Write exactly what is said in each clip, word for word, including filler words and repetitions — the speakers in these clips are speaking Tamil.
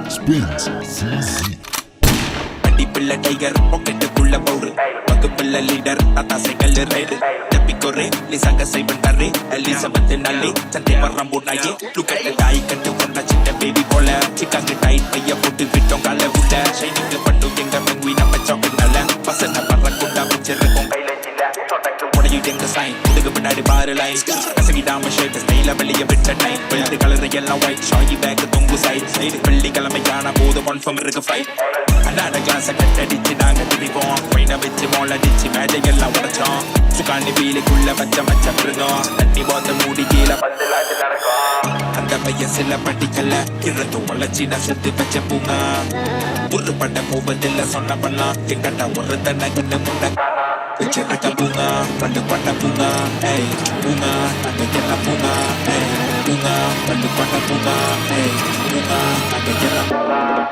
Spins C Z. அடிப்பிள்ள டைகர் பாக்கெட்டுக்குள்ள பவுடு பகுப்பிள்ள லீடர் தாத்தாசை கல்லு ரைடு தப்பிக்கொரு லிசாங்க சைபன் தர்றி எலிசபெத் நல்லி சந்தை வர்றம் போட்டாயே லுக்கெட்ட டாய் கண்டு கொண்ட சின்ன பேபி போல சிக்காங்க டைட் பைய போட்டு விட்டோம் கால உள்ள ஷைனிங் பண்ணு எங்க பெங்குவி நம்ம சாப்பிட்டால பசங்க பர்ற கொண்டா வச்சிருக்கோம் கையில சில்ல சொட்டக்கு உடையும் எங்க சைன் இதுக்கு பின்னாடி பாரு லைன் கசகிடாம ஷர்ட் ஸ்டைல வெளிய விட்ட டைம் வெள்ளி கலர் எல்லாம் ஒயிட் ஷாயி பேக் தொங்கு சைட் சைடு வெள்ளிக்கிழமையான போது கன்ஃபார்ம் இருக்கு ஃபைட் அண்ணாட கிளாஸ கட்டடிச்சு நாங்க திரிவோம் பையனை வச்சு மோளடிச்சு மேடையெல்லாம் உடைச்சோம் சுகாண்டி வீலுக்குள்ள வச்ச மச்சம் இருந்தோம் தண்ணி போத்த மூடி கீழே பந்தலாட்டு நடக்கும் அந்த வயசுல படிக்கல இருந்து வளர்ச்சி நான் சுத்தி வச்ச பூங்க ஒரு பட்ட போவதில்ல சொன்ன பண்ணலாம் எங்கட்ட ஒரு தன்னை கிட்ட முன்ன வச்சிருக்க பூங்க பண்டு பண்ண பூங்க ஏய் பூங்க அங்க என்ன பூங்க ஏய் பூங்க பண்டு பண்ண பூங்க ஏய் பூங்க அங்க என்ன பூங்க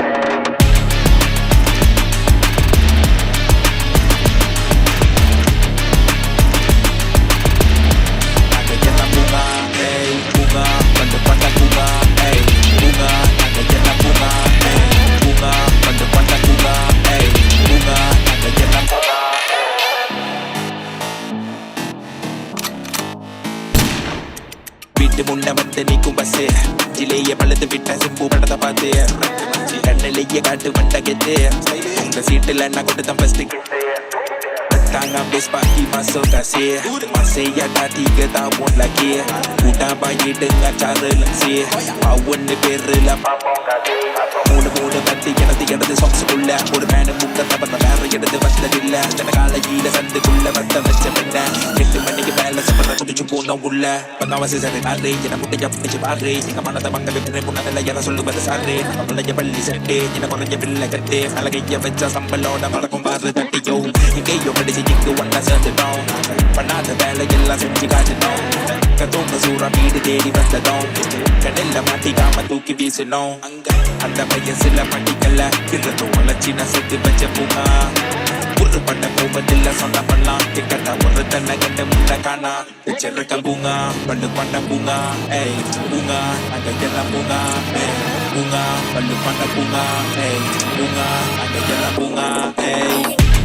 முன்ன வந்து நீக்கும் பஸ் ஜிலேய பழுது விட்ட சிம்பு படத்தை பார்த்து கண்ணிலேயே காட்டு வண்ட கெத்து உங்க சீட்டுல நான் கொடுத்தேன் first tangan base pagi masuk kasih masih ada tiga tahun lagi udah bayi dengan cara lensih power ni berlah papong kasih mula-mula nanti yang nanti yang nanti sok sekolah ஒரு மேன முக்க தப்ப வேற எடுத்து வந்ததில்ல தன காலையில சந்துக்குள்ள வந்த வச்ச பெண்ண எட்டு மணிக்கு மேல சப்பர குடிச்சு போனோம் உள்ள பந்தாவசி சரி நாரே என்ன முட்டைய பிடிச்சு பாரு எங்க மனதை மங்க வெற்றி முன்னதில்ல என சொல்லுவது சாரு நம்மளைய பள்ளி சட்டே என்ன குறைஞ்ச பிள்ளை கட்டே அழகைய வச்ச சம்பளோட வழக்கம் பாரு தட்டியோ இங்கேயோ படிச்சு இங்கு ஒன்னா சேர்ந்துட்டோம் பண்ணாத வேலையெல்லாம் செஞ்சு காட்டுனோம் கத்தோங்க சூறா வீடு தேடி வந்ததும் கடல்ல மாட்டிக்காம தூக்கி வீசணும் அந்த வயசுல படிக்கல இருந்து வளர்ச்சி நான் செத்து வச்ச பூங்கா ஒரு பட்ட போவதில்ல சொன்ன பண்ணலாம் கிட்ட ஒரு தன்னை கட்ட முன்ன காணா வச்சிருக்க பூங்கா பண்டு பண்ண பூங்கா ஏய் பூங்கா அங்க எல்லாம் பூங்கா ஏய் பூங்கா பண்டு பண்ண பூங்கா ஏய் பூங்கா அங்க எல்லாம் பூங்கா ஏய்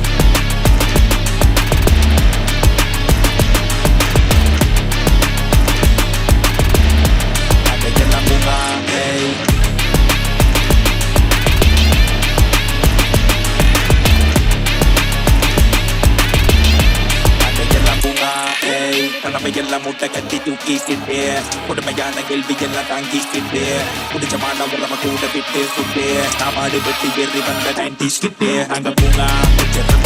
எல்லாம் முட்டை கட்டி தூக்கிக்கிட்டு கொடுமையான கேள்வி எல்லாம் தாங்கிக்கிட்டு குடிச்சமான உலக கூட விட்டு சுட்டு சாப்பாடு வெட்டி ஏறி வந்த நைன்டிஸ் கிட்டு அங்க பூங்கா